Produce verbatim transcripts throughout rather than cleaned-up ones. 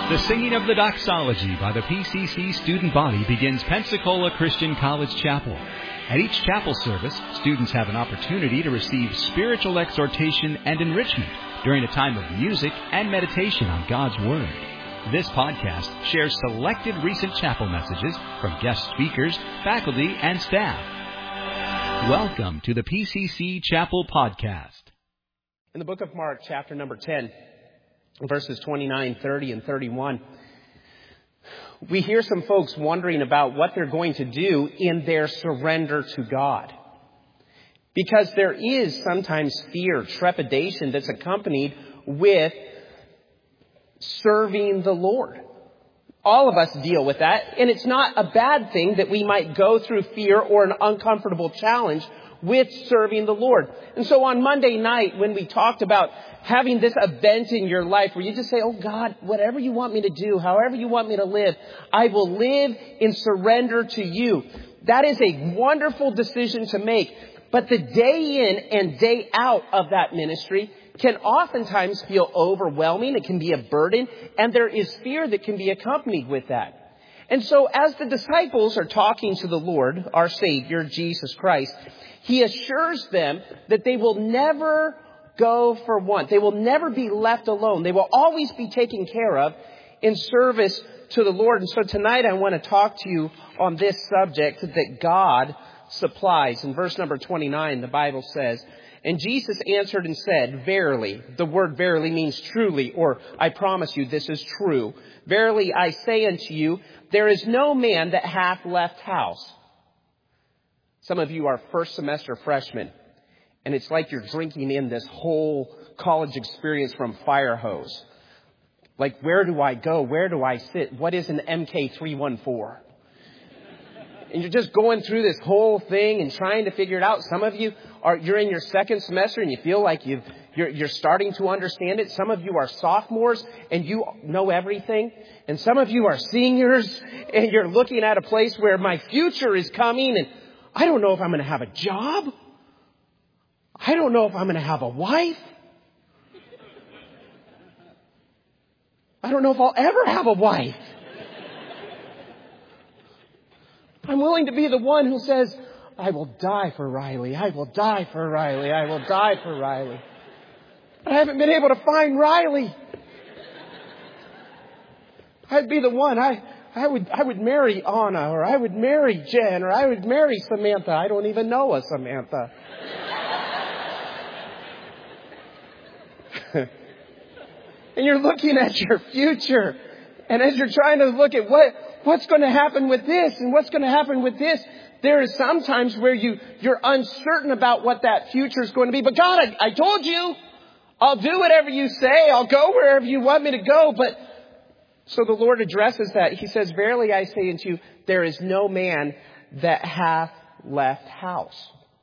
The singing of the doxology by the P C C student body begins Pensacola Christian College Chapel. At each chapel service, students have an opportunity to receive spiritual exhortation and enrichment during a time of music and meditation on God's Word. This podcast shares selected recent chapel messages from guest speakers, faculty, and staff. Welcome to the P C C Chapel Podcast. In the book of Mark, chapter number ten, verses twenty-nine, thirty, and thirty-one, we hear some folks wondering about what they're going to do in their surrender to God. Because there is sometimes fear, trepidation that's accompanied with serving the Lord. All of us deal with that, and it's not a bad thing that we might go through fear or an uncomfortable challenge with serving the Lord. And so on Monday night, when we talked about having this event in your life where you just say, oh God, whatever you want me to do, however you want me to live, I will live in surrender to you. That is a wonderful decision to make. But the day in and day out of that ministry can oftentimes feel overwhelming. It can be a burden, and there is fear that can be accompanied with that. And so as the disciples are talking to the Lord, our Savior, Jesus Christ, He assures them that they will never go for want. They will never be left alone. They will always be taken care of in service to the Lord. And so tonight I want to talk to you on this subject that God supplies. In verse number twenty-nine, the Bible says, "And Jesus answered and said, verily," the word verily means truly, or I promise you this is true. "Verily I say unto you, there is no man that hath left house." Some of you are first semester freshmen, and it's like you're drinking in this whole college experience from fire hose. Like, where do I go? Where do I sit? What is an M K three one four? And you're just going through this whole thing and trying to figure it out. Some of you are, you're in your second semester and you feel like you've, you're, you're starting to understand it. Some of you are sophomores and you know everything. And some of you are seniors and you're looking at a place where my future is coming and I don't know if I'm going to have a job. I don't know if I'm going to have a wife. I don't know if I'll ever have a wife. I'm willing to be the one who says, I will die for Riley. I will die for Riley. I will die for Riley. But I haven't been able to find Riley. I'd be the one. I, I would, I would marry Anna, or I would marry Jen, or I would marry Samantha. I don't even know a Samantha. And you're looking at your future. And as you're trying to look at what, what's going to happen with this and what's going to happen with this, there is sometimes where you, you're uncertain about what that future is going to be. But God, I, I told you, I'll do whatever you say. I'll go wherever you want me to go. But so the Lord addresses that. He says, verily I say unto you, there is no man that hath left house.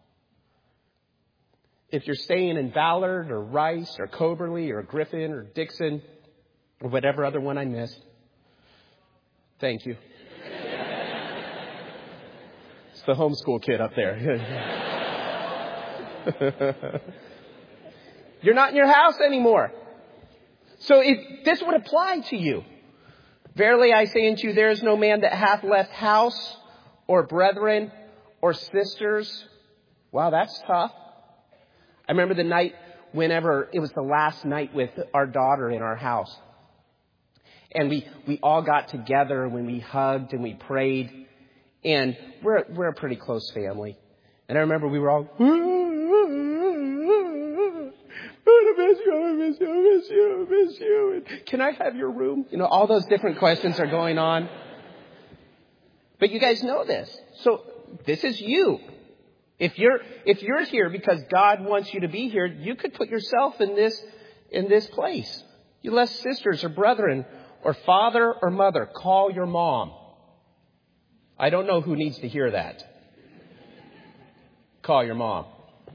If you're staying in Ballard or Rice or Coberly or Griffin or Dixon or whatever other one I missed, thank you. It's the homeschool kid up there. You're not in your house anymore. So if this would apply to you. Verily I say unto you, there is no man that hath left house or brethren or sisters. Wow, that's tough. I remember the night whenever it was the last night with our daughter in our house. And we, we all got together when we hugged and we prayed. And we're, we're a pretty close family. And I remember we were all, I miss you, I miss you, I miss you, I miss you. Can I have your room? You know, all those different questions are going on. But you guys know this. So this is you. If you're, if you're here because God wants you to be here, you could put yourself in this, in this place. You left sisters or brethren or father or mother. Call your mom. I don't know who needs to hear that. Call your mom.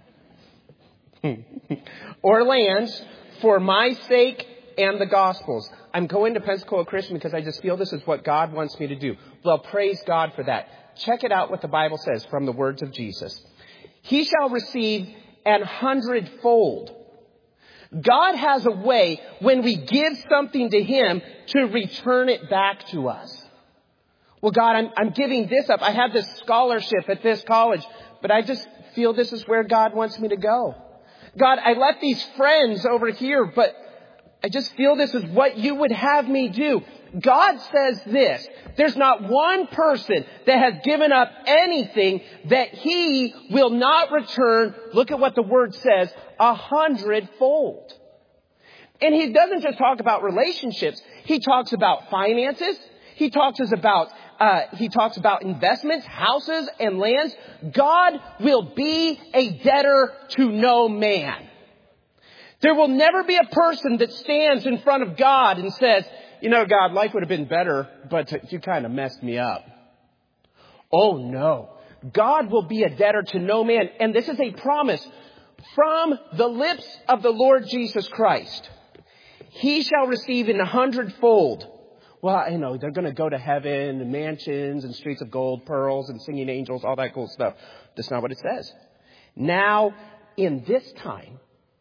Or lands, for my sake and the gospel's. I'm going to Pensacola Christian because I just feel this is what God wants me to do. Well, praise God for that. Check it out what the Bible says from the words of Jesus. He shall receive an hundredfold. God has a way when we give something to Him to return it back to us. Well, God, I'm, I'm giving this up. I have this scholarship at this college, but I just feel this is where God wants me to go. God, I left these friends over here, but I just feel this is what you would have me do. God says this: there's not one person that has given up anything that He will not return. Look at what the Word says, a hundredfold. And He doesn't just talk about relationships. He talks about finances. He talks about uh, he talks about investments, houses, and lands. God will be a debtor to no man. There will never be a person that stands in front of God and says, you know, God, life would have been better, but you kind of messed me up. Oh, no. God will be a debtor to no man. And this is a promise from the lips of the Lord Jesus Christ. He shall receive in a hundredfold. Well, you know, they're going to go to heaven and mansions and streets of gold, pearls and singing angels, all that cool stuff. That's not what it says. Now, in this time,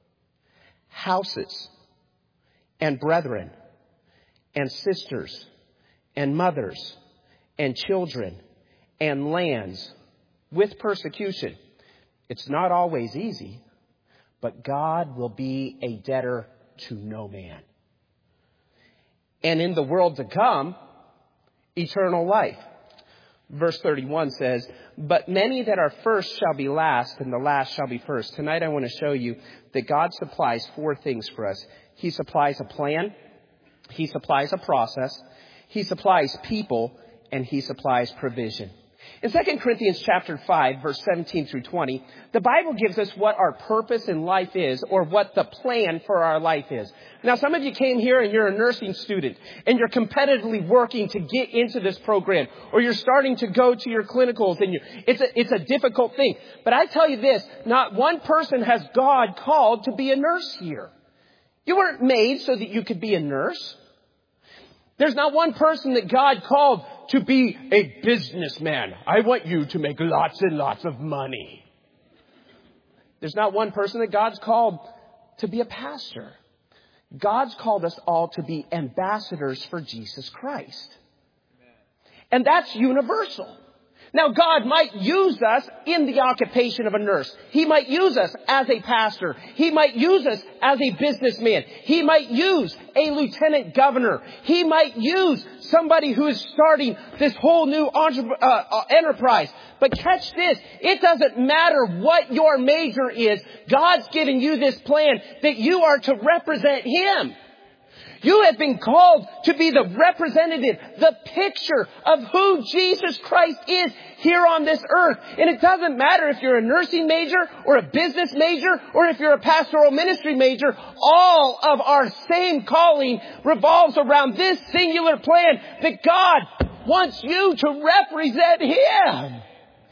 houses and brethren and sisters and mothers and children and lands with persecution. It's not always easy, but God will be a debtor to no man. And in the world to come, eternal life. Verse thirty-one says, but many that are first shall be last, and the last shall be first. Tonight I want to show you that God supplies four things for us. He supplies a plan. He supplies a process. He supplies people, and He supplies provision. In Second Corinthians chapter five, verse seventeen through twenty, the Bible gives us what our purpose in life is, or what the plan for our life is. Now, some of you came here and you're a nursing student, and you're competitively working to get into this program, or you're starting to go to your clinicals, and you, it's a, it's a difficult thing. But I tell you this, not one person has God called to be a nurse here. You weren't made so that you could be a nurse. There's not one person that God called to be a businessman. I want you to make lots and lots of money. There's not one person that God's called to be a pastor. God's called us all to be ambassadors for Jesus Christ. And that's universal. Now, God might use us in the occupation of a nurse. He might use us as a pastor. He might use us as a businessman. He might use a lieutenant governor. He might use somebody who is starting this whole new entre- uh, uh, enterprise. But catch this. It doesn't matter what your major is. God's given you this plan that you are to represent Him. You have been called to be the representative, the picture of who Jesus Christ is here on this earth. And it doesn't matter if you're a nursing major or a business major or if you're a pastoral ministry major. All of our same calling revolves around this singular plan that God wants you to represent Him.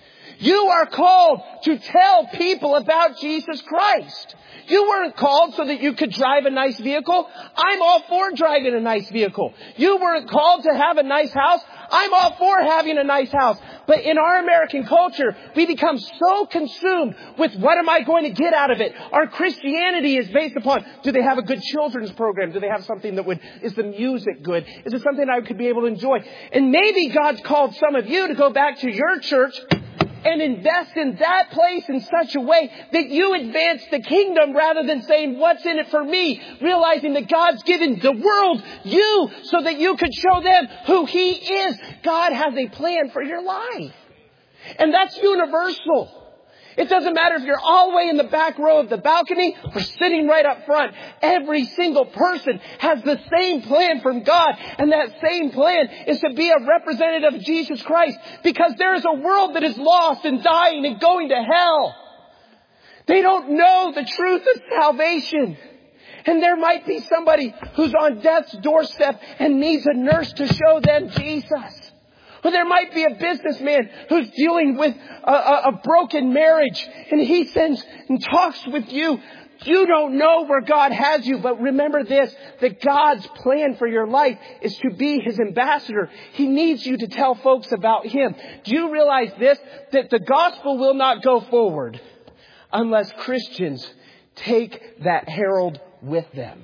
You are called to tell people about Jesus Christ. You weren't called so that you could drive a nice vehicle. I'm all for driving a nice vehicle. You weren't called to have a nice house. I'm all for having a nice house. But in our American culture, we become so consumed with what am I going to get out of it? Our Christianity is based upon, do they have a good children's program? Do they have something that would, is the music good? Is it something I could be able to enjoy? And maybe God's called some of you to go back to your church and invest in that place in such a way that you advance the kingdom rather than saying, what's in it for me? Realizing that God's given the world you so that you could show them who He is. God has a plan for your life. And that's universal. It doesn't matter if you're all the way in the back row of the balcony or sitting right up front. Every single person has the same plan from God. And that same plan is to be a representative of Jesus Christ. Because there is a world that is lost and dying and going to hell. They don't know the truth of salvation. And there might be somebody who's on death's doorstep and needs a nurse to show them Jesus. Or there might be a businessman who's dealing with a, a, a broken marriage, and he sends and talks with you. You don't know where God has you, but remember this, that God's plan for your life is to be His ambassador. He needs you to tell folks about Him. Do you realize this? That the gospel will not go forward unless Christians take that herald with them.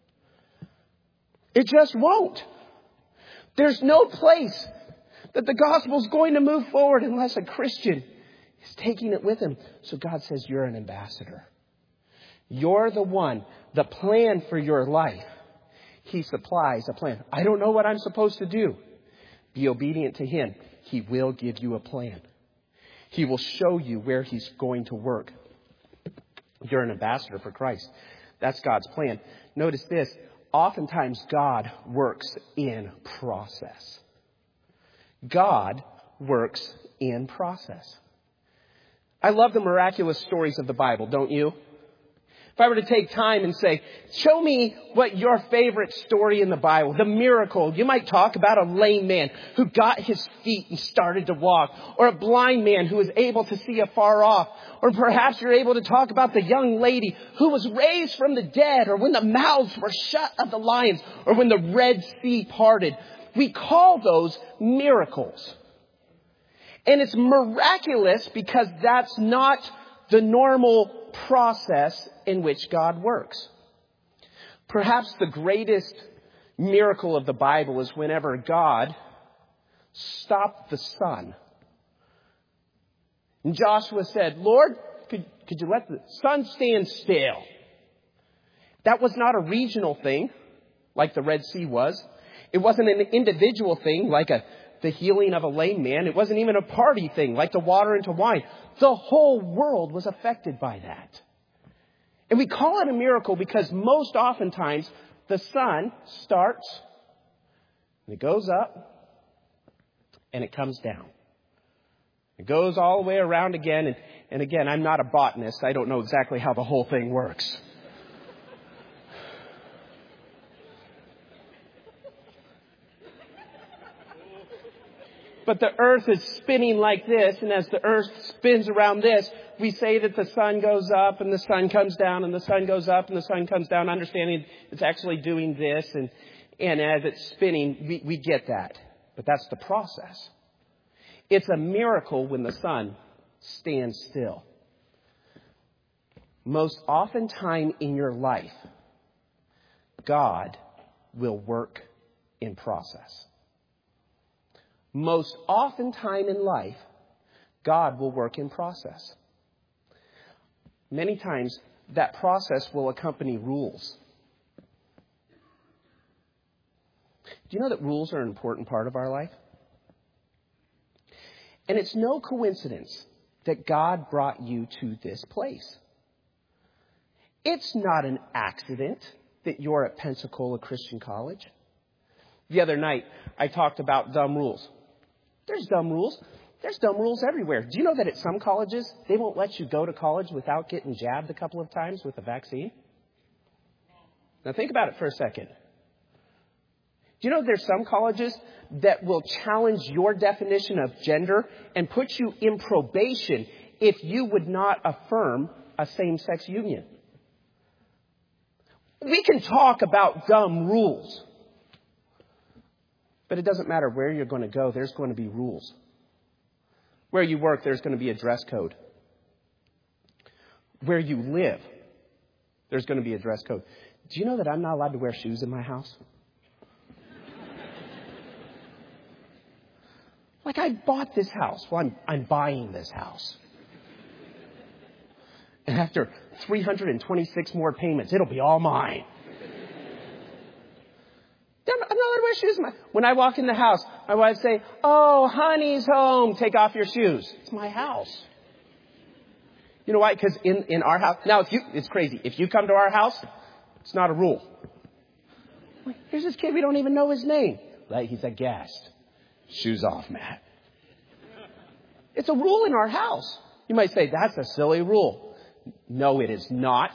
It just won't. There's no place that the gospel is going to move forward unless a Christian is taking it with him. So God says, you're an ambassador. You're the one, the plan for your life. He supplies a plan. I don't know what I'm supposed to do. Be obedient to him. He will give you a plan. He will show you where he's going to work. You're an ambassador for Christ. That's God's plan. Notice this. Oftentimes God works in process. God works in process. I love the miraculous stories of the Bible, don't you? If I were to take time and say, show me what your favorite story in the Bible, the miracle, you might talk about a lame man who got his feet and started to walk, or a blind man who was able to see afar off, or perhaps you're able to talk about the young lady who was raised from the dead, or when the mouths were shut of the lions, or when the Red Sea parted. We call those miracles. And it's miraculous because that's not the normal process in which God works. Perhaps the greatest miracle of the Bible is whenever God stopped the sun. And Joshua said, Lord, could, could you let the sun stand still? That was not a regional thing like the Red Sea was. It wasn't an individual thing like a the healing of a lame man. It wasn't even a party thing like the water into wine. The whole world was affected by that. And we call it a miracle because most oftentimes the sun starts and it goes up and it comes down. It goes all the way around again. And, and again, I'm not a botanist. I don't know exactly how the whole thing works. But the earth is spinning like this, and as the earth spins around this, we say that the sun goes up and the sun comes down and the sun goes up and the sun comes down, understanding it's actually doing this, and, and as it's spinning, we, we get that. But that's the process. It's a miracle when the sun stands still. Most often time in your life, God will work in process. Most often time in life, God will work in process. Many times, that process will accompany rules. Do you know that rules are an important part of our life? And it's no coincidence that God brought you to this place. It's not an accident that you're at Pensacola Christian College. The other night, I talked about dumb rules. There's dumb rules. There's dumb rules everywhere. Do you know that at some colleges, they won't let you go to college without getting jabbed a couple of times with a vaccine? Now think about it for a second. Do you know there's some colleges that will challenge your definition of gender and put you in probation if you would not affirm a same-sex union? We can talk about dumb rules. But it doesn't matter where you're going to go. There's going to be rules. Where you work, there's going to be a dress code. Where you live, there's going to be a dress code. Do you know that I'm not allowed to wear shoes in my house? Like, I bought this house. Well, I'm, I'm buying this house. And after three hundred twenty-six more payments, it'll be all mine. I'm not allowed to wear shoes. When I walk in the house, my wife say, oh, honey's home. Take off your shoes. It's my house. You know why? Because in, in our house, now if you, it's crazy. If you come to our house, it's not a rule. Here's this kid. We don't even know his name. Like, he's a guest. Shoes off, Matt. It's a rule in our house. You might say, that's a silly rule. No, it is not.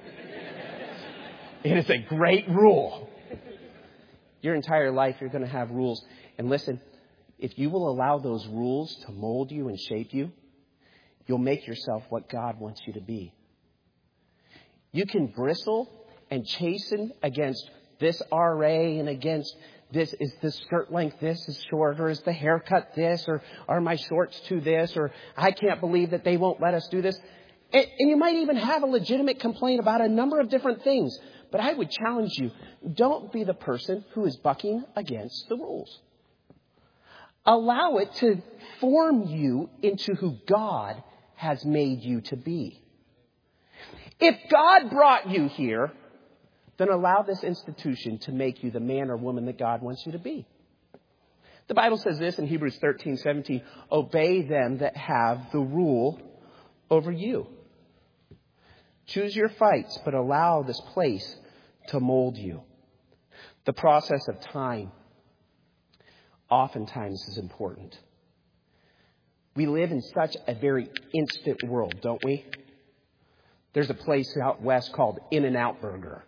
It is a great rule. Your entire life, you're going to have rules. And listen, if you will allow those rules to mold you and shape you, you'll make yourself what God wants you to be. You can bristle and chasten against this R A and against this, is the skirt length this is shorter, is the haircut this, or are my shorts to this, or I can't believe that they won't let us do this. And, and you might even have a legitimate complaint about a number of different things. But I would challenge you, don't be the person who is bucking against the rules. Allow it to form you into who God has made you to be. If God brought you here, then allow this institution to make you the man or woman that God wants you to be. The Bible says this in Hebrews thirteen seventeen, obey them that have the rule over you. Choose your fights, but allow this place to mold you. The process of time oftentimes is important. We live in such a very instant world, don't we? There's a place out west called In-N-Out Burger.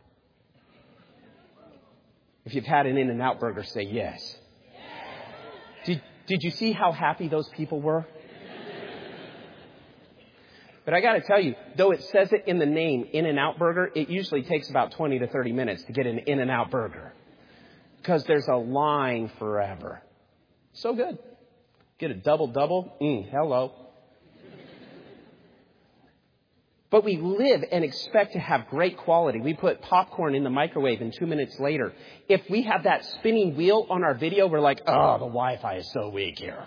If you've had an In-N-Out Burger, say yes. yes. Did, did you see how happy those people were? But I got to tell you, though it says it in the name, In-N-Out Burger, it usually takes about twenty to thirty minutes to get an In-N-Out Burger. Because there's a line forever. So good. Get a double-double. Mm, hello. But we live and expect to have great quality. We put popcorn in the microwave and two minutes later. If we have that spinning wheel on our video, we're like, oh, the Wi-Fi is so weak here.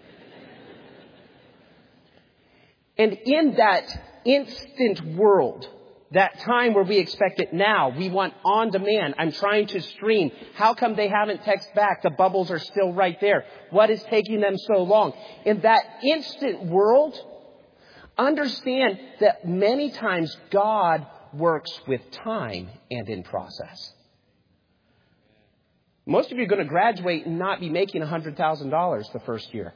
And in that instant world, that time where we expect it now, we want on demand. I'm trying to stream. How come they haven't texted back? The bubbles are still right there. What is taking them so long? In that instant world, understand that many times God works with time and in process. Most of you are going to graduate and not be making one hundred thousand dollars the first year.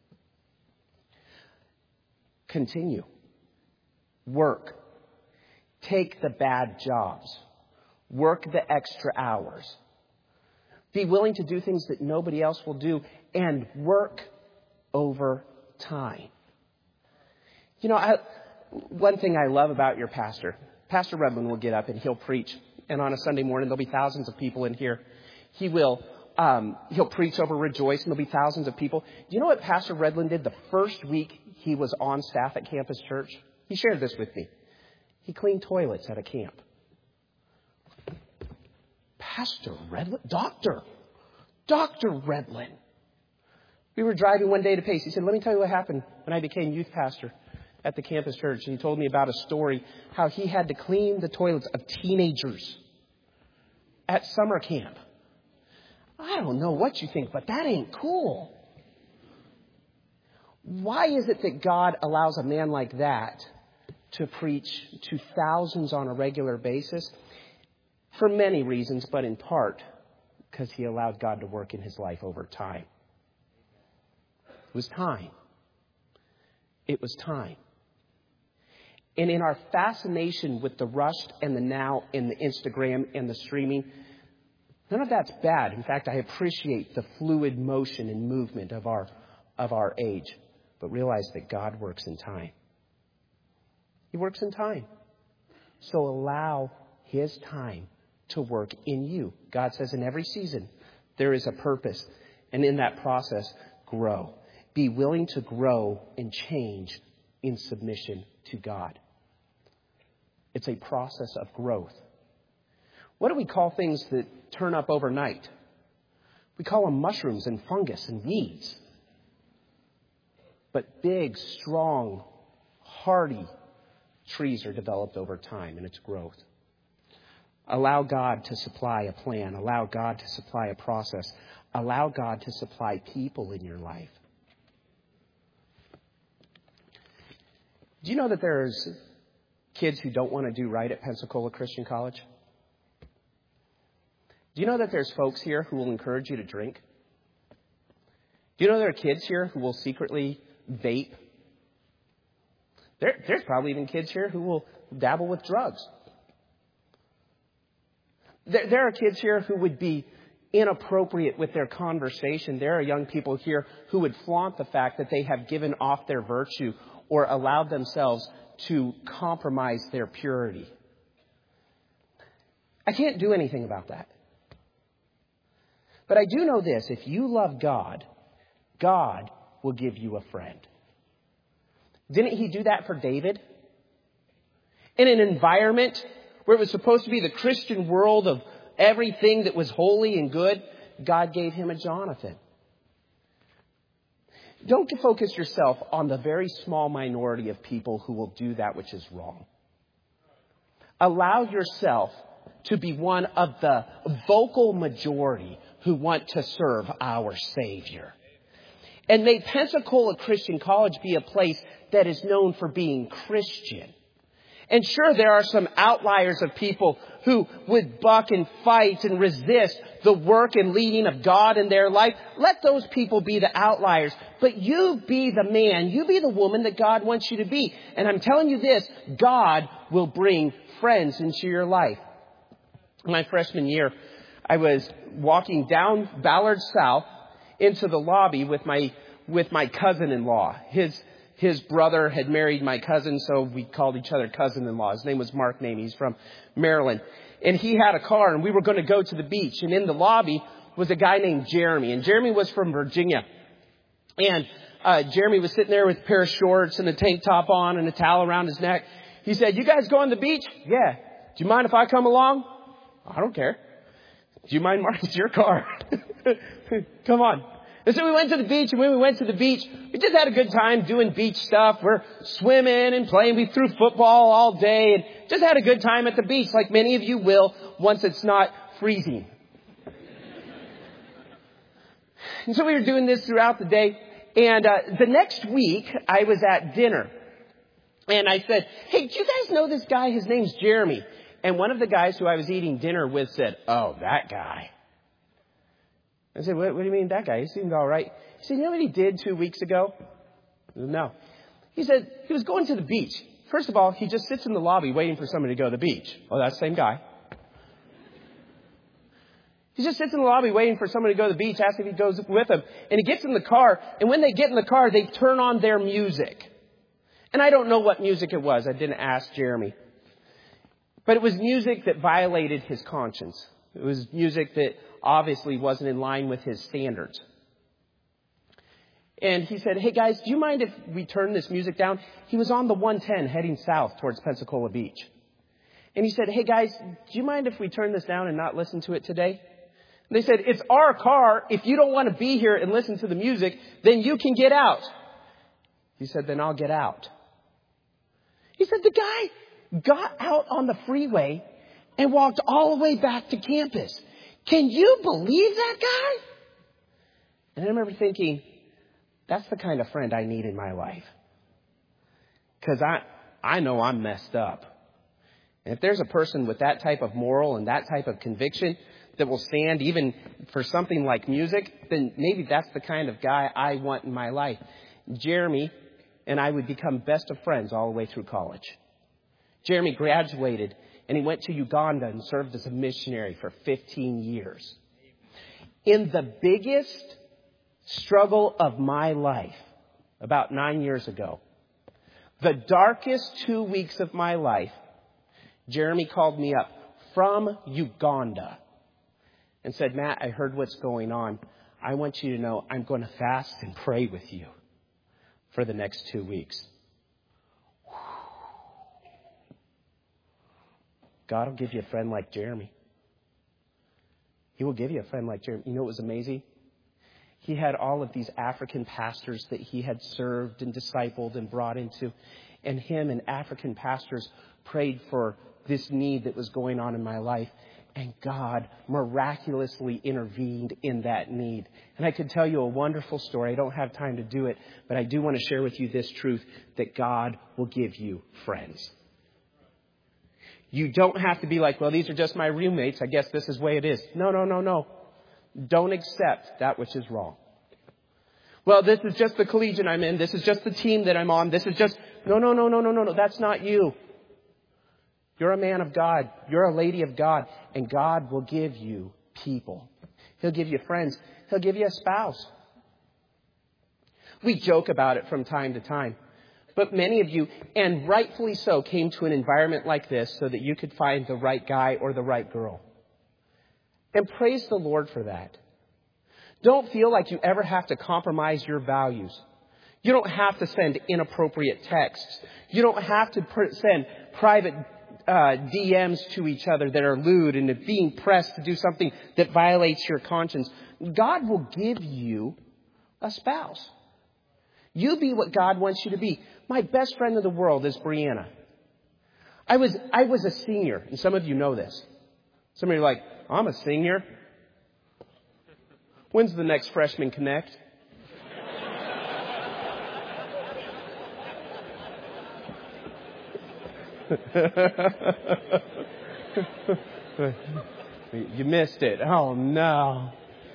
Continue. Work. Take the bad jobs. Work the extra hours. Be willing to do things that nobody else will do and work over time. You know, I, one thing I love about your pastor, Pastor Redland will get up and he'll preach. And on a Sunday morning, there'll be thousands of people in here. He will, um, he'll preach over Rejoice and there'll be thousands of people. Do you know what Pastor Redland did the first week he was on staff at Campus Church? He shared this with me. He cleaned toilets at a camp. Pastor Redland? Doctor. Doctor Redland. We were driving one day to Pace. He said, let me tell you what happened when I became youth pastor at the Campus Church. And he told me about a story, how he had to clean the toilets of teenagers at summer camp. I don't know what you think, but that ain't cool. Why is it that God allows a man like that to preach to thousands on a regular basis? For many reasons, but in part because he allowed God to work in his life over time. It was time. It was time. And in our fascination with the rush and the now and the Instagram and the streaming, none of that's bad. In fact, I appreciate the fluid motion and movement of our, of our age. But realize that God works in time. He works in time. So allow his time to work in you. God says in every season, there is a purpose. And in that process, grow. Be willing to grow and change in submission to God. It's a process of growth. What do we call things that turn up overnight? We call them mushrooms and fungus and weeds. But big, strong, hardy trees are developed over time in its growth. Allow God to supply a plan. Allow God to supply a process. Allow God to supply people in your life. Do you know that there's kids who don't want to do right at Pensacola Christian College? Do you know that there's folks here who will encourage you to drink? Do you know there are kids here who will secretly vape? There, there's probably even kids here who will dabble with drugs. There, there are kids here who would be inappropriate with their conversation. There are young people here who would flaunt the fact that they have given off their virtue or allowed themselves to compromise their purity. I can't do anything about that. But I do know this. If you love God, God will give you a friend. Didn't he do that for David? In an environment where it was supposed to be the Christian world of everything that was holy and good, God gave him a Jonathan. Don't focus yourself on the very small minority of people who will do that which is wrong. Allow yourself to be one of the vocal majority who want to serve our Savior. And may Pensacola Christian College be a place that is known for being Christian. And sure, there are some outliers of people who would buck and fight and resist the work and leading of God in their life. Let those people be the outliers. But you be the man, you be the woman that God wants you to be. And I'm telling you this, God will bring friends into your life. My freshman year, I was walking down Ballard South into the lobby with my with my cousin-in-law. His His brother had married my cousin, so we called each other cousin-in-law. His name was Mark Name. He's from Maryland. And he had a car, and we were going to go to the beach. And in the lobby was a guy named Jeremy. And Jeremy was from Virginia. And uh, Jeremy was sitting there with a pair of shorts and a tank top on and a towel around his neck. He said, "You guys going to the beach?" "Yeah." "Do you mind if I come along?" "I don't care." "Do you mind, Mark? It's your car." "Come on." And so we went to the beach, and when we went to the beach, we just had a good time doing beach stuff. We're swimming and playing. We threw football all day and just had a good time at the beach, like many of you will once it's not freezing. And so we were doing this throughout the day. And uh, the next week, I was at dinner. And I said, "Hey, do you guys know this guy? His name's Jeremy." And one of the guys who I was eating dinner with said, "Oh, that guy." I said, what, what do you mean that guy? He seemed all right. He said, "You know what he did two weeks ago?" I said, "No." He said, he was going to the beach. First of all, he just sits in the lobby waiting for somebody to go to the beach. Oh, that's the same guy. He just sits in the lobby waiting for somebody to go to the beach, asks if he goes with him. And he gets in the car, and when they get in the car, they turn on their music. And I don't know what music it was. I didn't ask Jeremy. But it was music that violated his conscience. It was music that obviously wasn't in line with his standards. And he said, "Hey guys, do you mind if we turn this music down?" He was on the one ten heading south towards Pensacola Beach. And he said, "Hey guys, do you mind if we turn this down and not listen to it today?" And they said, "It's our car. If you don't want to be here and listen to the music, then you can get out." He said, "Then I'll get out." He said, the guy got out on the freeway and walked all the way back to campus. Can you believe that guy? And I remember thinking, that's the kind of friend I need in my life. Because I, I know I'm messed up. And if there's a person with that type of moral and that type of conviction that will stand even for something like music, then maybe that's the kind of guy I want in my life. Jeremy and I would become best of friends all the way through college. Jeremy graduated and he went to Uganda and served as a missionary for fifteen years. In the biggest struggle of my life, about nine years ago, the darkest two weeks of my life, Jeremy called me up from Uganda and said, "Matt, I heard what's going on. I want you to know I'm going to fast and pray with you for the next two weeks. God will give you a friend like Jeremy. He will give you a friend like Jeremy. You know what was amazing? He had all of these African pastors that he had served and discipled and brought into. And him and African pastors prayed for this need that was going on in my life. And God miraculously intervened in that need. And I could tell you a wonderful story. I don't have time to do it, but I do want to share with you this truth, that God will give you friends. You don't have to be like, well, these are just my roommates. I guess this is the way it is. No, no, no, no. Don't accept that which is wrong. Well, this is just the collegiate I'm in. This is just the team that I'm on. This is just, no, no, no, no, no, no, no. That's not you. You're a man of God. You're a lady of God. And God will give you people. He'll give you friends. He'll give you a spouse. We joke about it from time to time. But many of you, and rightfully so, came to an environment like this so that you could find the right guy or the right girl. And praise the Lord for that. Don't feel like you ever have to compromise your values. You don't have to send inappropriate texts. You don't have to pr- send private uh, D Ms to each other that are lewd and being pressed to do something that violates your conscience. God will give you a spouse. You be what God wants you to be. My best friend in the world is Brianna. I was I was a senior, and some of you know this. Some of you are like, I'm a senior. When's the next Freshman Connect? You missed it. Oh, no.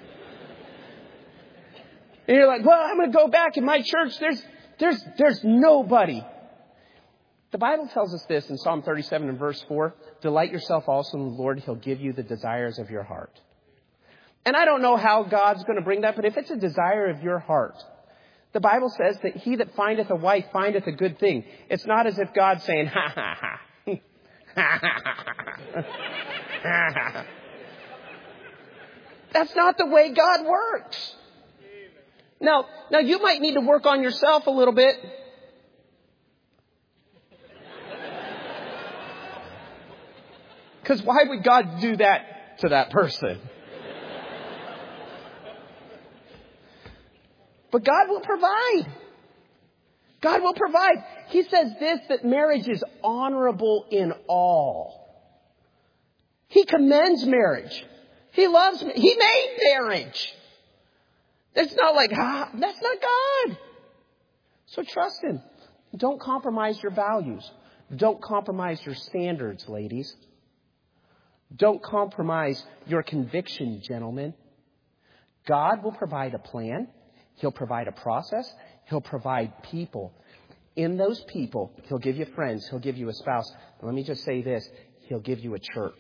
And you're like, well, I'm going to go back in my church. There's, there's, there's nobody. The Bible tells us this in Psalm thirty-seven and verse four. Delight yourself also in the Lord. He'll give you the desires of your heart. And I don't know how God's going to bring that, but if it's a desire of your heart, the Bible says that he that findeth a wife findeth a good thing. It's not as if God's saying, ha, ha, ha. That's not the way God works. Now, now you might need to work on yourself a little bit. Because why would God do that to that person? But God will provide. God will provide. He says this, that marriage is honorable in all. He commends marriage. He loves, he made marriage. It's not like, ah, that's not God. So trust him. Don't compromise your values. Don't compromise your standards, ladies. Don't compromise your conviction, gentlemen. God will provide a plan. He'll provide a process. He'll provide people. In those people, he'll give you friends. He'll give you a spouse. And let me just say this. He'll give you a church.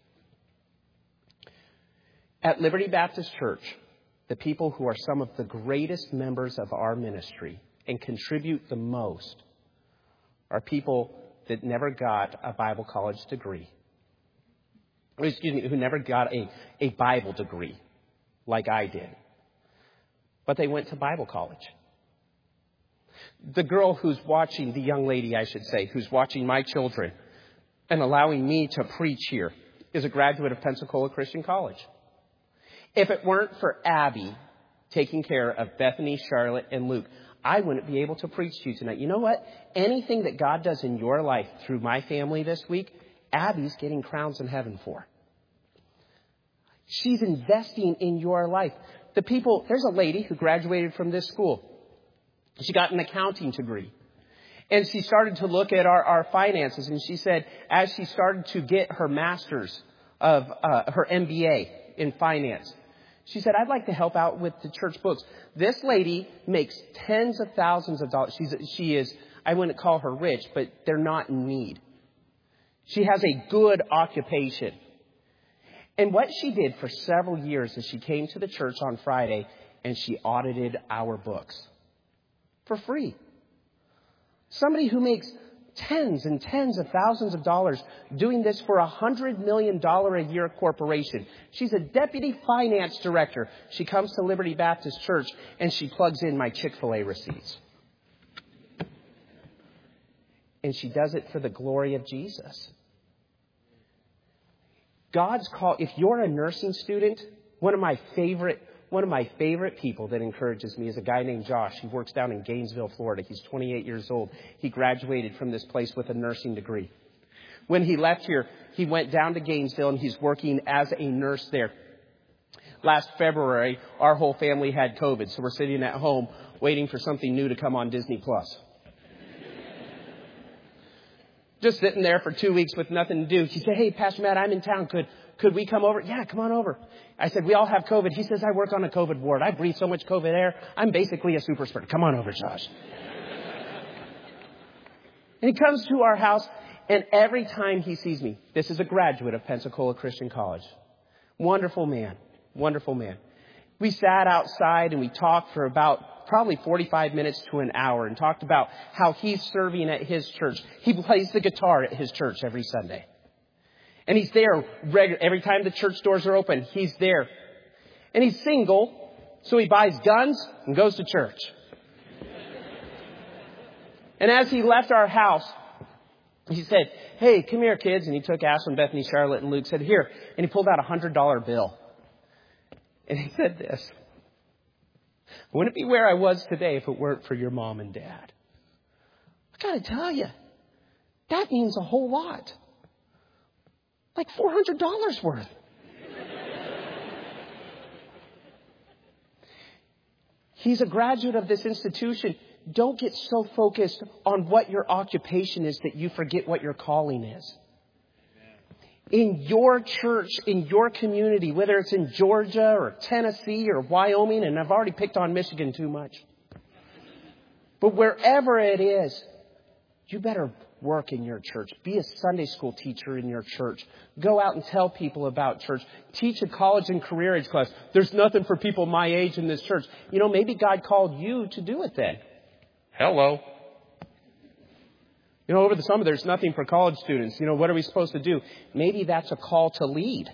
At Liberty Baptist Church, the people who are some of the greatest members of our ministry and contribute the most are people that never got a Bible college degree. Or excuse me, who never got a, a Bible degree like I did. But they went to Bible college. The girl who's watching, the young lady, I should say, who's watching my children and allowing me to preach here is a graduate of Pensacola Christian College. If it weren't for Abby taking care of Bethany, Charlotte, and Luke, I wouldn't be able to preach to you tonight. You know what? Anything that God does in your life through my family this week, Abby's getting crowns in heaven for. She's investing in your life. The people, there's a lady who graduated from this school. She got an accounting degree. And she started to look at our, our finances. And she said, as she started to get her master's of uh, her M B A in finance, she said, I'd like to help out with the church books. This lady makes tens of thousands of dollars. She's, she is, I wouldn't call her rich, but they're not in need. She has a good occupation. And what she did for several years is she came to the church on Friday and she audited our books for free. Somebody who makes tens and tens of thousands of dollars doing this for a hundred million dollar a year corporation. She's a deputy finance director. She comes to Liberty Baptist Church and she plugs in my Chick-fil-A receipts. And she does it for the glory of Jesus. God's call. If you're a nursing student, one of my favorite, one of my favorite people that encourages me is a guy named Josh. He works down in Gainesville, Florida. He's twenty-eight years old. He graduated from this place with a nursing degree. When he left here, he went down to Gainesville and he's working as a nurse there. Last February, our whole family had COVID, so we're sitting at home waiting for something new to come on Disney Plus. Just sitting there for two weeks with nothing to do. He said, hey, Pastor Matt, I'm in town. Could could we come over? Yeah, come on over. I said, we all have COVID. He says, I work on a COVID ward. I breathe so much COVID air. I'm basically a super spreader. Come on over, Josh. And he comes to our house, and every time he sees me, this is a graduate of Pensacola Christian College. Wonderful man. Wonderful man. We sat outside and we talked for about probably forty-five minutes to an hour and talked about how he's serving at his church. He plays the guitar at his church every Sunday. And he's there regular, every time the church doors are open, he's there. And he's single, so he buys guns and goes to church. And as he left our house, he said, hey, come here, kids. And he took Ashlyn, Bethany, Charlotte, and Luke, said, here. And he pulled out a one hundred dollar bill. And he said this, I wouldn't be where I was today if it weren't for your mom and dad. I got to tell you, that means a whole lot. Like four hundred dollars worth. He's a graduate of this institution. Don't get so focused on what your occupation is that you forget what your calling is. In your church, in your community, whether it's in Georgia or Tennessee or Wyoming, and I've already picked on Michigan too much. But wherever it is, you better work in your church. Be a Sunday school teacher in your church. Go out and tell people about church. Teach a college and career age class. There's nothing for people my age in this church. You know, maybe God called you to do it then. Hello. You know, over the summer, there's nothing for college students. You know, what are we supposed to do? Maybe that's a call to lead.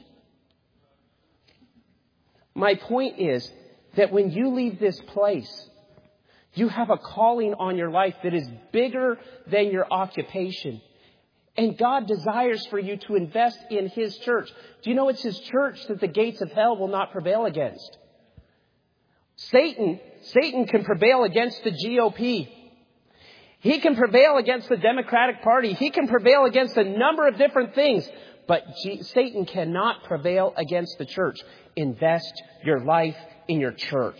My point is that when you leave this place, you have a calling on your life that is bigger than your occupation. And God desires for you to invest in His church. Do you know it's His church that the gates of hell will not prevail against? Satan, Satan can prevail against the G O P. He can prevail against the Democratic Party. He can prevail against a number of different things. But G- Satan cannot prevail against the church. Invest your life in your church.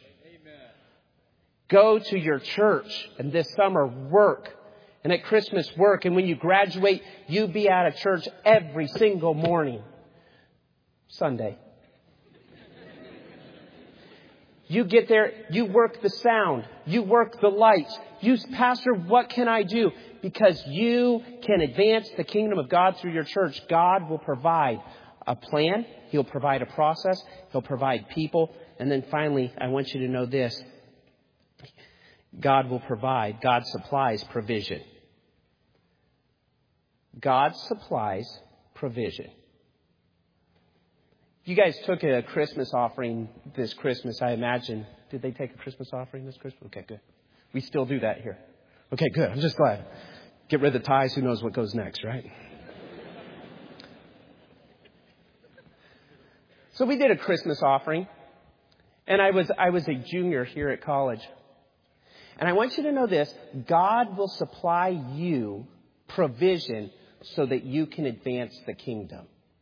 Go to your church, and this summer work, and at Christmas work, and when you graduate, you be at a church every single morning. Sunday. You get there, you work the sound, you work the lights. You, Pastor, what can I do? Because you can advance the kingdom of God through your church. God will provide a plan. He'll provide a process. He'll provide people. And then finally, I want you to know this. God will provide. God supplies provision. God supplies provision. You guys took a Christmas offering this Christmas, I imagine. Did they take a Christmas offering this Christmas? Okay, good. We still do that here. Okay, good. I'm just glad. Get rid of the ties. Who knows what goes next, right? So we did a Christmas offering. And I was I was a junior here at college. And I want you to know this. God will supply you provision so that you can advance the kingdom.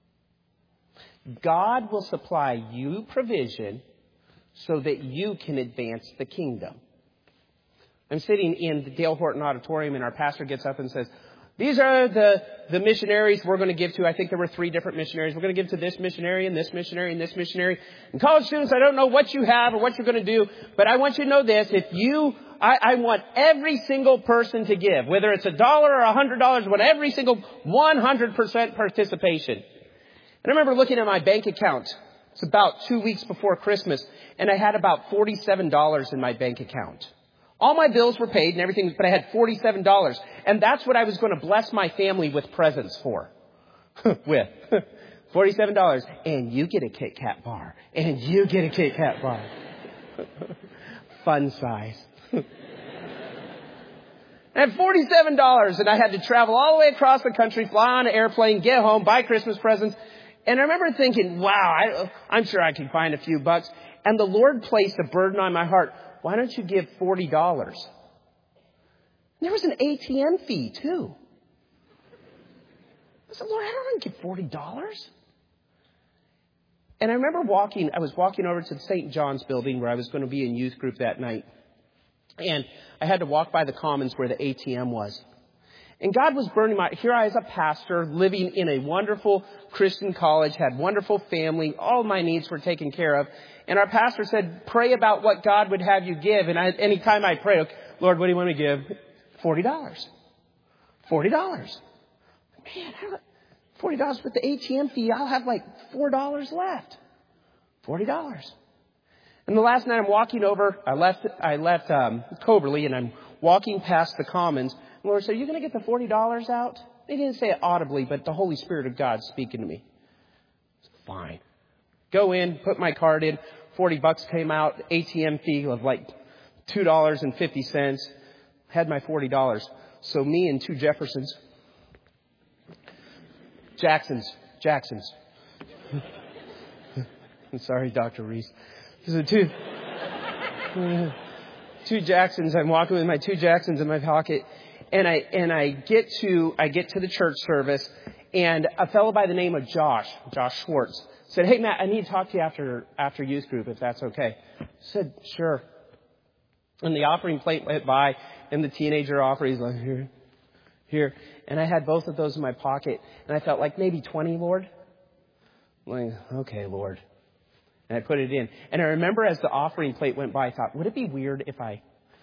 God will supply you provision so that you can advance the kingdom. I'm sitting in the Dale Horton Auditorium, and our pastor gets up and says, these are the, the missionaries we're going to give to. I think there were three different missionaries. We're going to give to this missionary and this missionary and this missionary. And college students, I don't know what you have or what you're going to do, but I want you to know this. If you, I, I want every single person to give, whether it's a dollar or a hundred dollars, I want every single one hundred percent participation. And I remember looking at my bank account. It's about two weeks before Christmas, and I had about forty-seven dollars in my bank account. All my bills were paid and everything, but I had forty-seven dollars. And that's what I was going to bless my family with presents for. with. forty-seven dollars. And you get a Kit Kat bar. And you get a Kit Kat bar. Fun size. I had forty-seven dollars, and I had to travel all the way across the country, fly on an airplane, get home, buy Christmas presents. And I remember thinking, wow, I, I'm sure I can find a few bucks. And the Lord placed a burden on my heart. Why don't you give forty dollars? There was an A T M fee, too. I said, Lord, I don't want to give forty dollars. And I remember walking, I was walking over to the Saint John's building where I was going to be in youth group that night. And I had to walk by the Commons where the A T M was. And God was burning my, here I as a pastor living in a wonderful Christian college, had wonderful family, all my needs were taken care of. And our pastor said, pray about what God would have you give. And I, anytime I pray, okay, Lord, what do you want me to give? forty dollars. forty dollars. Man, forty dollars with the A T M fee, I'll have like four dollars left. forty dollars. And the last night I'm walking over, I left, I left, um, Coberly, and I'm walking past the Commons. And the Lord said, are you going to get the forty dollars out? They didn't say it audibly, but the Holy Spirit of God speaking to me. Fine. Go in, put my card in, forty bucks came out, A T M fee of like two dollars and fifty cents. Had my forty dollars. So me and two Jeffersons, Jacksons, Jacksons. I'm sorry, Doctor Reese. So two, two Jacksons. I'm walking with my two Jacksons in my pocket, and I and I get to I get to the church service, and a fellow by the name of Josh, Josh Schwartz, said, "Hey Matt, I need to talk to you after after youth group, if that's okay." I said, "Sure." And the offering plate went by, and the teenager offering's like, here, here. And I had both of those in my pocket, and I felt like maybe twenty, Lord. I'm like, okay, Lord. And I put it in. And I remember as the offering plate went by, I thought, would it be weird if I...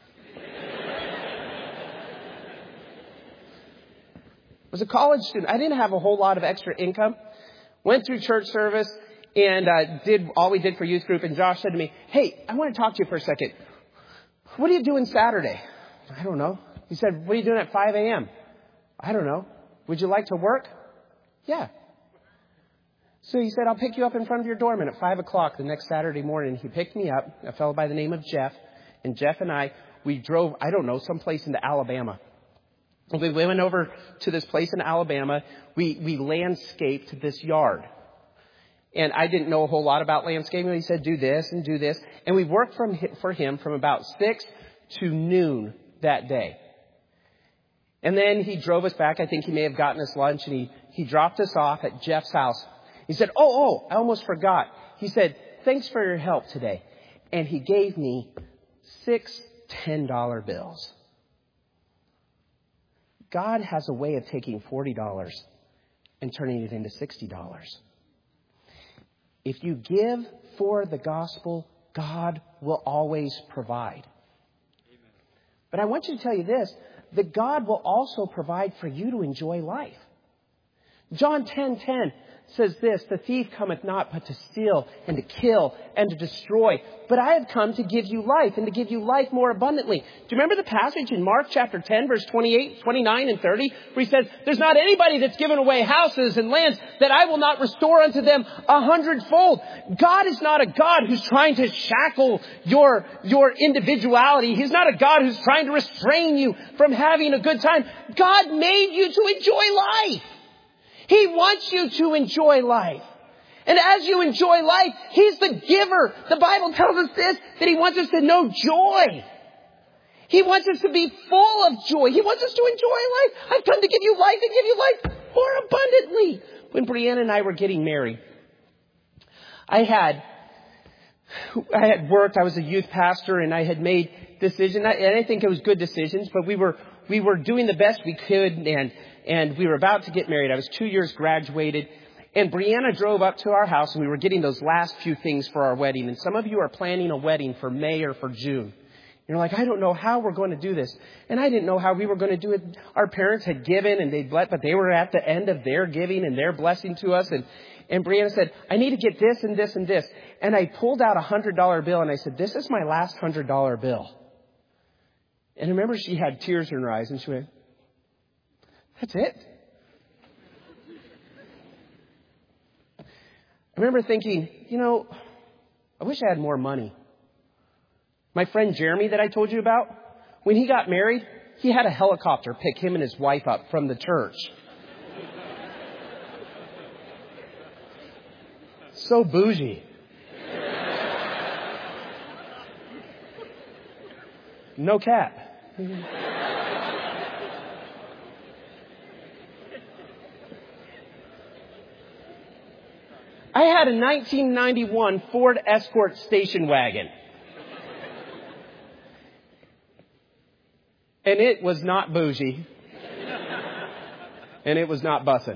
was a college student. I didn't have a whole lot of extra income. Went through church service and uh, did all we did for youth group. And Josh said to me, "Hey, I want to talk to you for a second. What are you doing Saturday?" I don't know. He said, "What are you doing at five a.m.? I don't know. Would you like to work?" Yeah. So he said, "I'll pick you up in front of your doorman at five o'clock the next Saturday morning." He picked me up, a fellow by the name of Jeff. And Jeff and I, we drove, I don't know, someplace into Alabama. We went over to this place in Alabama. We, we landscaped this yard. And I didn't know a whole lot about landscaping. He said, "Do this and do this." And we worked from for him from about six to noon that day. And then he drove us back. I think he may have gotten us lunch, and he, he dropped us off at Jeff's house. He said, oh, oh, I almost forgot. He said, "Thanks for your help today." And he gave me six ten-dollar bills. God has a way of taking forty dollars and turning it into sixty dollars. If you give for the gospel, God will always provide. Amen. But I want you to tell you this, that God will also provide for you to enjoy life. John ten ten says this, "The thief cometh not but to steal and to kill and to destroy. But I have come to give you life and to give you life more abundantly." Do you remember the passage in Mark chapter ten, verse twenty-eight, twenty-nine, and thirty, where he says, "There's not anybody that's given away houses and lands that I will not restore unto them a hundredfold." God is not a God who's trying to shackle your, your individuality. He's not a God who's trying to restrain you from having a good time. God made you to enjoy life. He wants you to enjoy life. And as you enjoy life, He's the giver. The Bible tells us this, that He wants us to know joy. He wants us to be full of joy. He wants us to enjoy life. I've come to give you life and give you life more abundantly. When Brianna and I were getting married, I had, I had worked, I was a youth pastor, and I had made decisions, and I think it was good decisions, but we were, we were doing the best we could, and And we were about to get married. I was two years graduated. And Brianna drove up to our house, and we were getting those last few things for our wedding. And some of you are planning a wedding for May or for June. You're like, "I don't know how we're going to do this." And I didn't know how we were going to do it. Our parents had given, and they'd blessed, but they were at the end of their giving and their blessing to us. And, and Brianna said, "I need to get this and this and this." And I pulled out a one hundred dollar bill, and I said, "This is my last one hundred dollar bill." And I remember she had tears in her eyes, and she went, "That's it?" I remember thinking, you know, I wish I had more money. My friend Jeremy that I told you about, when he got married, he had a helicopter pick him and his wife up from the church. So bougie. No cap. I had a nineteen ninety-one Ford Escort station wagon. And it was not bougie. And it was not bussin'.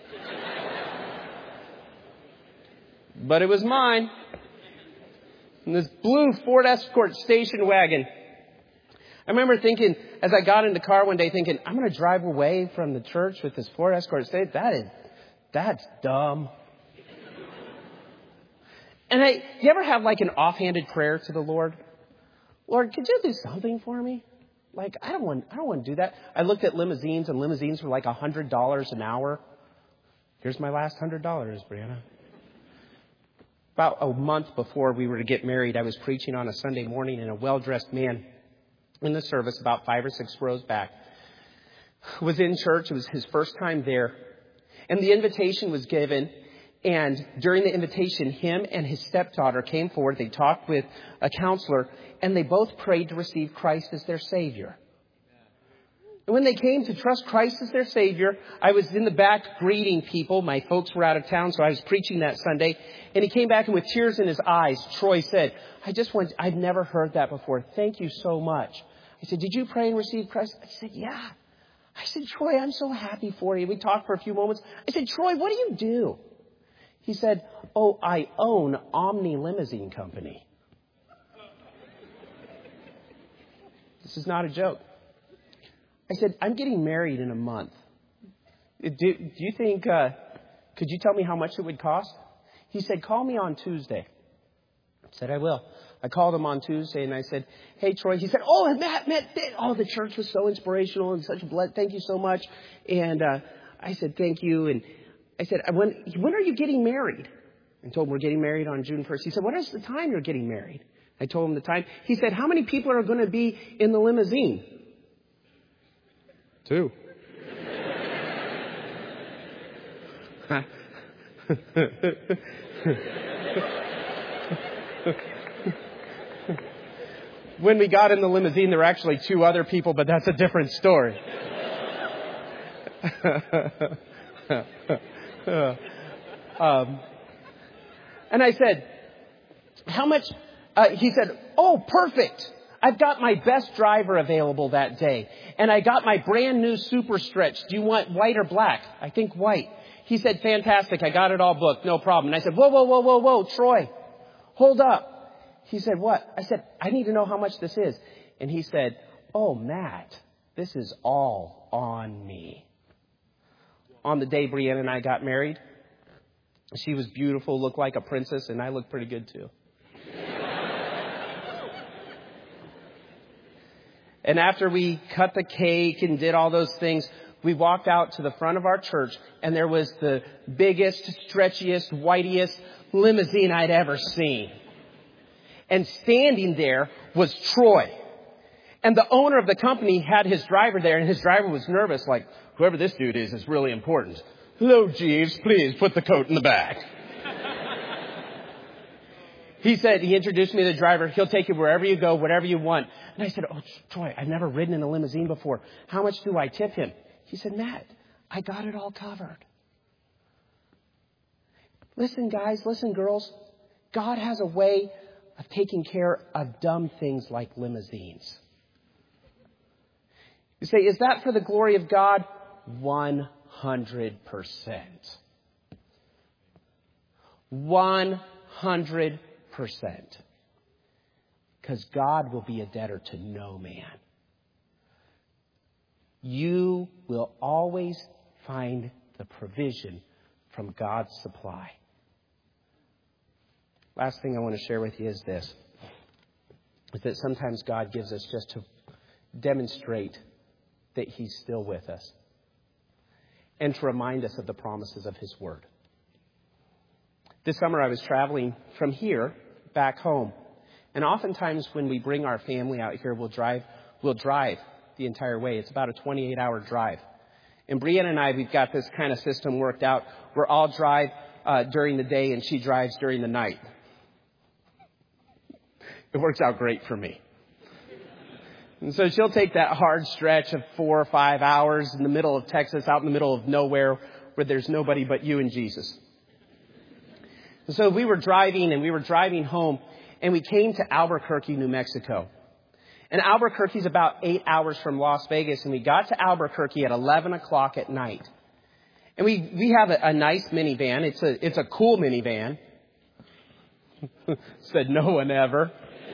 But it was mine. And this blue Ford Escort station wagon. I remember thinking, as I got in the car one day, thinking, I'm going to drive away from the church with this Ford Escort station. That is, that's dumb. And I, you ever have like an offhanded prayer to the Lord? Lord, could you do something for me? Like, I don't want, I don't want to do that. I looked at limousines, and limousines were like a hundred dollars an hour. Here's my last hundred dollars, Brianna. About a month before we were to get married, I was preaching on a Sunday morning, and a well-dressed man in the service about five or six rows back, was in church. It was his first time there. And the invitation was given. And during the invitation, him and his stepdaughter came forward. They talked with a counselor, and they both prayed to receive Christ as their Savior. And when they came to trust Christ as their Savior, I was in the back greeting people. My folks were out of town, so I was preaching that Sunday. And he came back, and with tears in his eyes, Troy said, I just want, I've never heard that before. Thank you so much. I said, did you pray and receive Christ? I said, yeah. I said, Troy, I'm so happy for you. We talked for a few moments. I said, Troy, what do you do? He said, oh, I own Omni Limousine Company. This is not a joke. I said, I'm getting married in a month. Do, do you think, uh, could you tell me how much it would cost? He said, call me on Tuesday. I said, I will. I called him on Tuesday and I said, hey, Troy. He said, oh, Matt, Matt, oh, the church was so inspirational and such a blessing. Thank you so much. And uh, I said, thank you. And I said, when, when are you getting married? I told him we're getting married on June first. He said, what is the time you're getting married? I told him the time. He said, how many people are going to be in the limousine? Two. When we got in the limousine, there were actually two other people, but that's a different story. um, and I said, how much? Uh, he said, oh, perfect. I've got my best driver available that day. And I got my brand new Super Stretch. Do you want white or black? I think white. He said, fantastic. I got it all booked. No problem. And I said, whoa, whoa, whoa, whoa, whoa, Troy, hold up. He said, what? I said, I need to know how much this is. And he said, oh, Matt, this is all on me. On the day Brianna and I got married, she was beautiful, looked like a princess, and I looked pretty good too. And after we cut the cake and did all those things, we walked out to the front of our church, and there was the biggest, stretchiest, whitest limousine I'd ever seen. And standing there was Troy. And the owner of the company had his driver there, and his driver was nervous, like, whoever this dude is is really important. Hello, Jeeves, please put the coat in the back. He said, he introduced me to the driver. He'll take you wherever you go, whatever you want. And I said, oh, Troy, I've never ridden in a limousine before. How much do I tip him? He said, Matt, I got it all covered. Listen, guys, listen, girls. God has a way of taking care of dumb things like limousines. You say, is that for the glory of God? one hundred percent. one hundred percent. Because God will be a debtor to no man. You will always find the provision from God's supply. Last thing I want to share with you is this. Is that sometimes God gives us just to demonstrate that He's still with us. And to remind us of the promises of His Word. This summer I was traveling from here back home. And oftentimes when we bring our family out here, we'll drive, we'll drive the entire way. It's about a twenty-eight hour drive. And Brianna and I, we've got this kind of system worked out where I'll drive uh, during the day and she drives during the night. It works out great for me. And so she'll take that hard stretch of four or five hours in the middle of Texas, out in the middle of nowhere, where there's nobody but you and Jesus. And so we were driving and we were driving home, and we came to Albuquerque, New Mexico. And Albuquerque's about eight hours from Las Vegas, and we got to Albuquerque at eleven o'clock at night. And we, we have a, a nice minivan. It's a, it's a cool minivan. Said no one ever.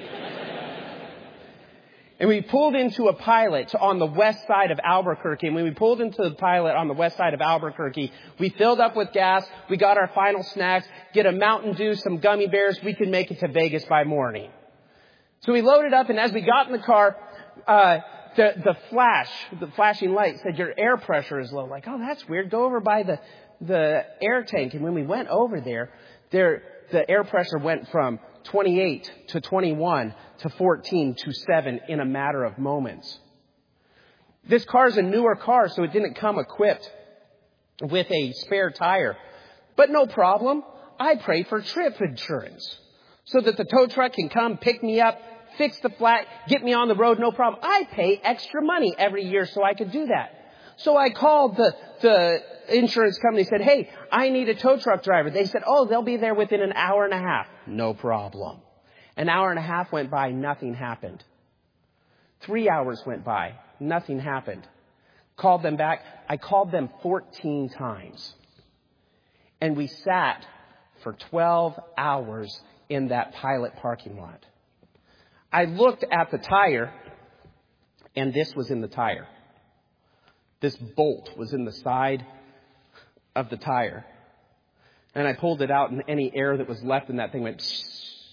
And we pulled into a Pilot on the west side of Albuquerque. And when we pulled into the Pilot on the west side of Albuquerque, we filled up with gas. We got our final snacks, get a Mountain Dew, some gummy bears. We could make it to Vegas by morning. So we loaded up, and as we got in the car, uh, the, the flash, the flashing light said, your air pressure is low. Like, oh, that's weird. Go over by the, the air tank. And when we went over there, there, the air pressure went from twenty-eight to twenty-one to fourteen to seven in a matter of moments. This car is a newer car, so it didn't come equipped with a spare tire. But no problem. I pray for trip insurance so that the tow truck can come pick me up, fix the flat, get me on the road, no problem. I pay extra money every year so I could do that. So I called the, the insurance company, said, hey, I need a tow truck driver. They said, oh, they'll be there within an hour and a half. No problem. An hour and a half went by, nothing happened. Three hours went by, nothing happened. Called them back. I called them fourteen times. And we sat for twelve hours in that Pilot parking lot. I looked at the tire, and this was in the tire. This bolt was in the side of the tire. And I pulled it out, and any air that was left in that thing went psst.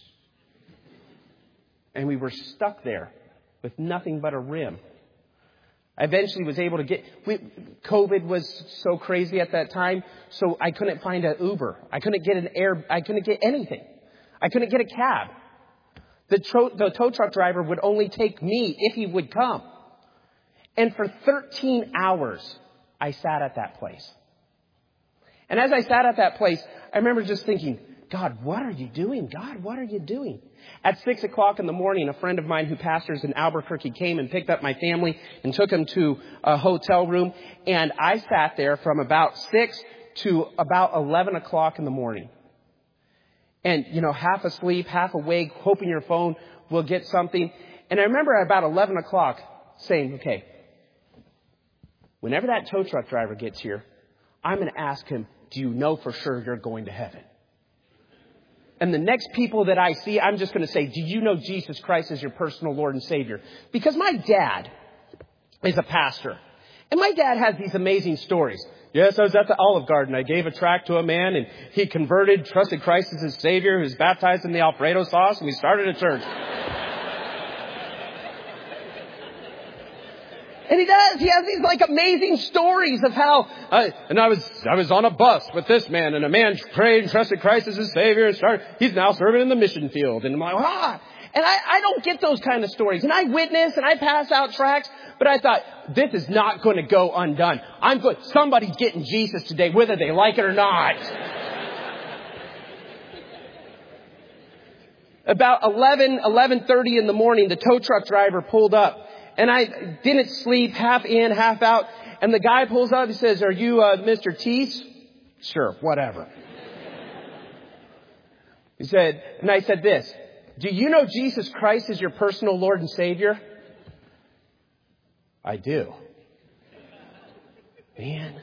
And we were stuck there with nothing but a rim. I eventually was able to get, we, COVID was so crazy at that time, so I couldn't find an Uber. I couldn't get an air, I couldn't get anything. I couldn't get a cab. The, tro, the tow truck driver would only take me if he would come. And for thirteen hours, I sat at that place. And as I sat at that place, I remember just thinking, God, what are you doing? God, what are you doing? At six o'clock in the morning, a friend of mine who pastors in Albuquerque came and picked up my family and took them to a hotel room. And I sat there from about six to about eleven o'clock in the morning. And, you know, half asleep, half awake, hoping your phone will get something. And I remember at about eleven o'clock saying, okay, whenever that tow truck driver gets here, I'm going to ask him, do you know for sure you're going to heaven? And the next people that I see, I'm just going to say, do you know Jesus Christ as your personal Lord and Savior? Because my dad is a pastor. And my dad has these amazing stories. Yes, I was at the Olive Garden. I gave a tract to a man and he converted, trusted Christ as his Savior, who was baptized in the Alfredo sauce, and we started a church. And he does. He has these like amazing stories of how, uh, and I was, I was on a bus with this man, and a man prayed and trusted Christ as his Savior and started, he's now serving in the mission field. And I'm like, ah, and I, I don't get those kind of stories. And I witness and I pass out tracts, but I thought, this is not going to go undone. I'm good. Somebody's getting Jesus today, whether they like it or not. About eleven, eleven thirty in the morning, the tow truck driver pulled up. And I didn't sleep, half in, half out. And the guy pulls up, he says, are you uh, Mister Teese? Sure, whatever. He said, and I said this, do you know Jesus Christ is your personal Lord and Savior? I do. Man.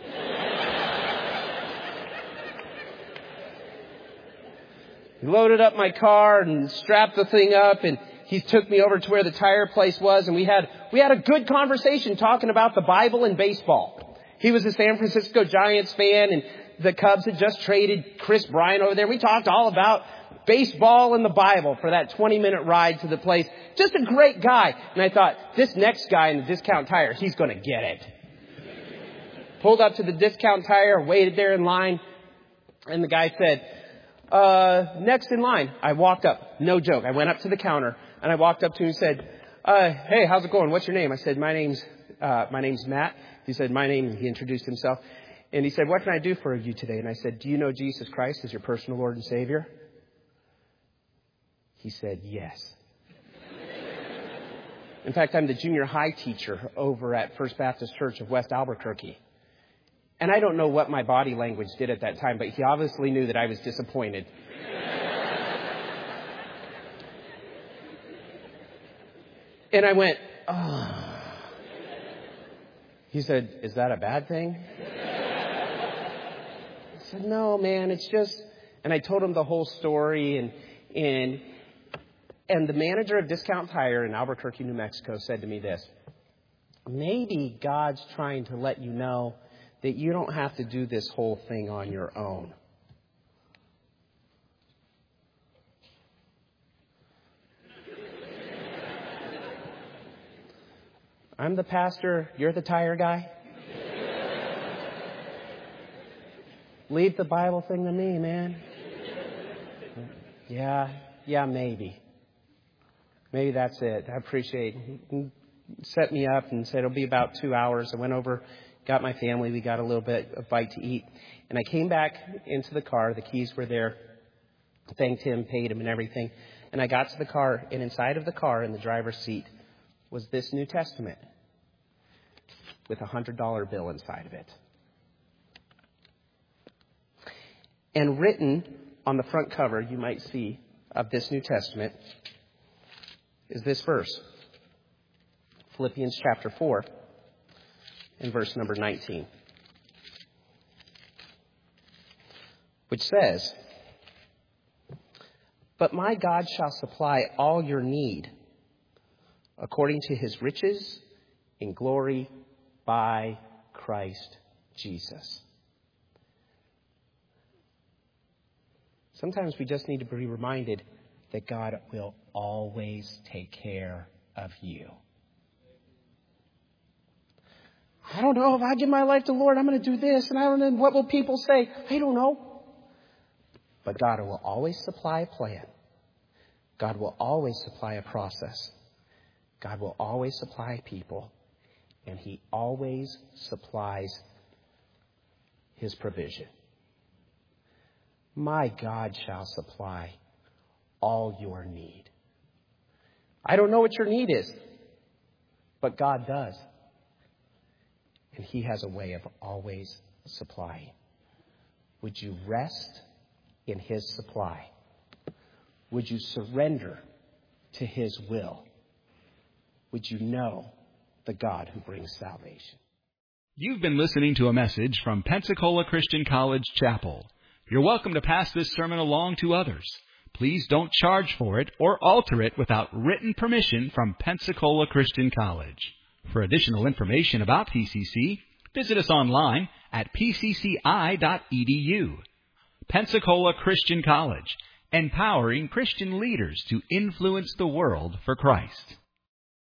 He loaded up my car and strapped the thing up, and he took me over to where the tire place was, and we had we had a good conversation talking about the Bible and baseball. He was a San Francisco Giants fan, and the Cubs had just traded Chris Bryant over there. We talked all about baseball and the Bible for that twenty-minute ride to the place. Just a great guy. And I thought, this next guy in the Discount Tire, he's going to get it. Pulled up to the Discount Tire, waited there in line, and the guy said, uh, next in line. I walked up. No joke. I went up to the counter. And I walked up to him and said, uh, hey, how's it going? What's your name? I said, my name's, uh, my name's Matt. He said, my name, he introduced himself. And he said, what can I do for you today? And I said, do you know Jesus Christ as your personal Lord and Savior? He said, yes. In fact, I'm the junior high teacher over at First Baptist Church of West Albuquerque. And I don't know what my body language did at that time, but he obviously knew that I was disappointed. And I went, oh. He said, is that a bad thing? I said, no, man, it's just, and I told him the whole story. And, and, and the manager of Discount Tire in Albuquerque, New Mexico said to me this, maybe God's trying to let you know that you don't have to do this whole thing on your own. I'm the pastor. You're the tire guy. Leave the Bible thing to me, man. Yeah, yeah, maybe. Maybe that's it. I appreciate it. He set me up and said it'll be about two hours. I went over, got my family. We got a little bit of bite to eat. And I came back into the car. The keys were there. Thanked him, paid him and everything. And I got to the car, and inside of the car in the driver's seat was this New Testament with a one hundred dollar bill inside of it. And written on the front cover, you might see, of this New Testament is this verse. Philippians chapter four and verse number nineteen. Which says, "But my God shall supply all your need according to his riches in glory by Christ Jesus." Sometimes we just need to be reminded that God will always take care of you. I don't know if I give my life to the Lord, I'm going to do this, and I don't know, what will people say? I don't know. But God will always supply a plan. God will always supply a process. God will always supply people. And he always supplies his provision. My God shall supply all your need. I don't know what your need is, but God does. And he has a way of always supplying. Would you rest in his supply? Would you surrender to his will? Would you know the God who brings salvation? You've been listening to a message from Pensacola Christian College Chapel. You're welcome to pass this sermon along to others. Please don't charge for it or alter it without written permission from Pensacola Christian College. For additional information about P C C, visit us online at p c c i dot e d u. Pensacola Christian College, empowering Christian leaders to influence the world for Christ.